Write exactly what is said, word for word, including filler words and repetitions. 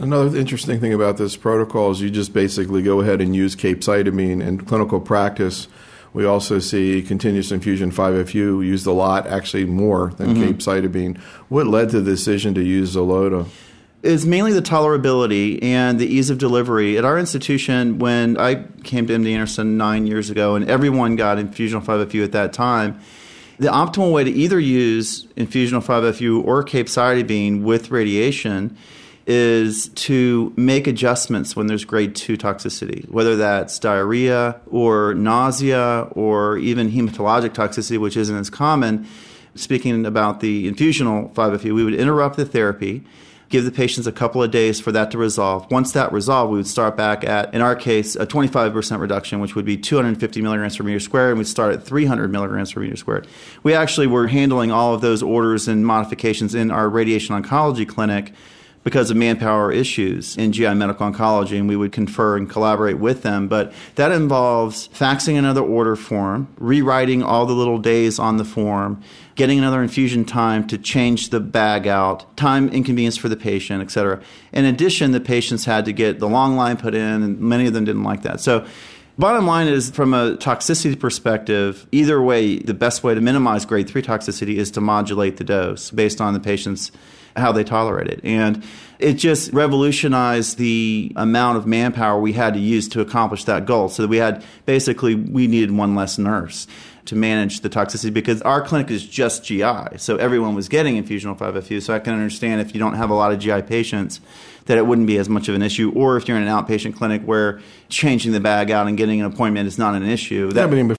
Another interesting thing about this protocol is you just basically go ahead and use capecitabine in clinical practice. We also see continuous infusion five F U used a lot, actually more than mm-hmm. capecitabine. What led to the decision to use Xeloda? It's mainly the tolerability and the ease of delivery. At our institution, when I came to M D Anderson nine years ago and everyone got infusional five F U at that time, the optimal way to either use infusional five F U or capecitabine with radiation is to make adjustments when there's grade two toxicity, whether that's diarrhea or nausea or even hematologic toxicity, which isn't as common. Speaking about the infusional five F U, we would interrupt the therapy, give the patients a couple of days for that to resolve. Once that resolved, we would start back at, in our case, a twenty-five percent reduction, which would be two hundred fifty milligrams per meter squared, and we'd start at three hundred milligrams per meter squared. We actually were handling all of those orders and modifications in our radiation oncology clinic because of manpower issues in G I medical oncology, and we would confer and collaborate with them. But that involves faxing another order form, rewriting all the little days on the form, getting another infusion time to change the bag out, time inconvenience for the patient, et cetera. In addition, the patients had to get the long line put in, and many of them didn't like that. So bottom line is, from a toxicity perspective, either way, the best way to minimize grade three toxicity is to modulate the dose based on the patient's how they tolerate it. And it just revolutionized the amount of manpower we had to use to accomplish that goal. So that we had, basically, we needed one less nurse to manage the toxicity because our clinic is just G I. So everyone was getting infusional five F U. So I can understand if you don't have a lot of G I patients that it wouldn't be as much of an issue, or if you're in an outpatient clinic where changing the bag out and getting an appointment is not an issue. That, yeah, but